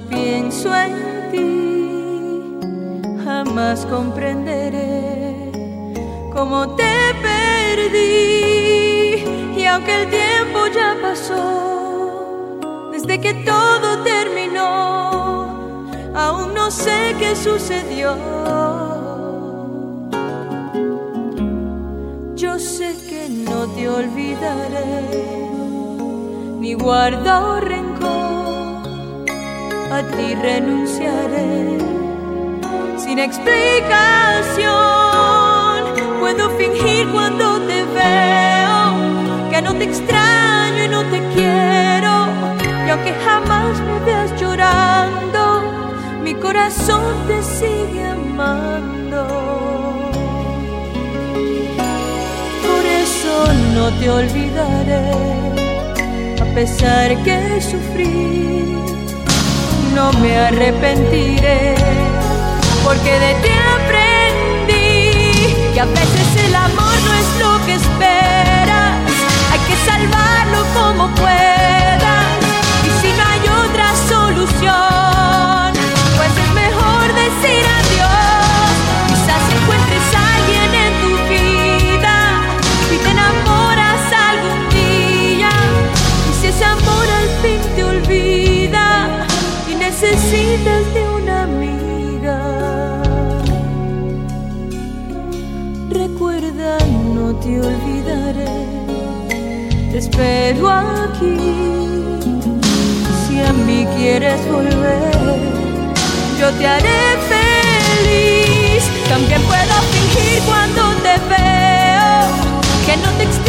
pienso en ti, jamás comprenderé cómo te perdí. Y aunque el tiempo ya pasó, desde que todo terminó, aún no sé qué sucedió. Yo sé que no te olvidaré, ni guardo rencor, a ti renunciaré sin explicación. Puedo fingir cuando te veo que no te extraño y no te quiero, y aunque jamás me veas llorando, mi corazón te sigue amando. Por eso no te olvidaré, a pesar que sufrí, no me arrepentiré, porque de ti aprendí que a veces el amor no es lo que esperas, hay que salvarlo como puedas, y si no hay otra solución, pues es mejor decir adiós. Quizás encuentres a alguien en tu vida y te enamoras algún día, y si ese amor al fin te olvida y necesitas de una amiga, recuerda, no te olvidaré, te espero aquí. Si a mí quieres volver, yo te haré feliz. También puedo fingir cuando te veo que no te extraño